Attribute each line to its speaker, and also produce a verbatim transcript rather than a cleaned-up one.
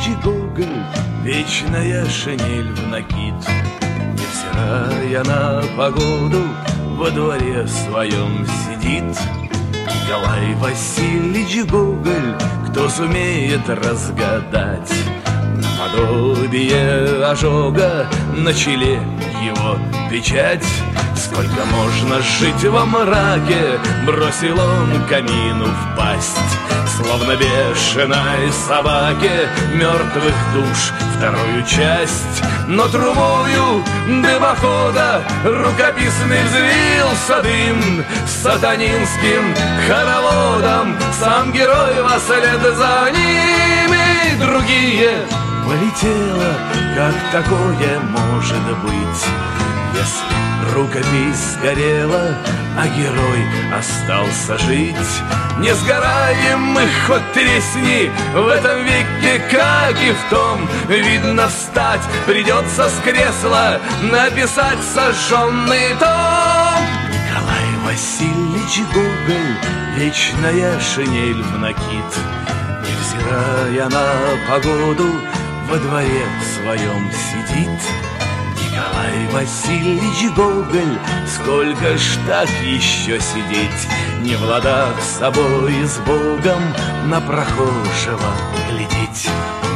Speaker 1: Васильевич Гоголь, вечная шинель в накид. Невзирая на погоду, во дворе своем сидит. Николай Васильевич Гоголь, кто сумеет разгадать наподобие ожога на челе его печать. Сколько можно жить во мраке, бросил он камину в пасть. Словно бешеной собаке мертвых душ вторую часть. Но трубою дымохода рукописный взвился дым. Сатанинским хороводом сам герой во след за ними. Другие полетело, как такое может быть, если рукопись сгорела, а герой остался жить. Несгораемых хоть тресни в этом веке, как и в том, видно, встать придется с кресла, написать сожженный том. Николай Васильевич Гоголь, вечная шинель в накид. Невзирая на погоду, во дворе своем сидит. Николай Васильевич Гоголь, сколько ж так еще сидеть, не в ладах с собой и с Богом на прохожего глядеть.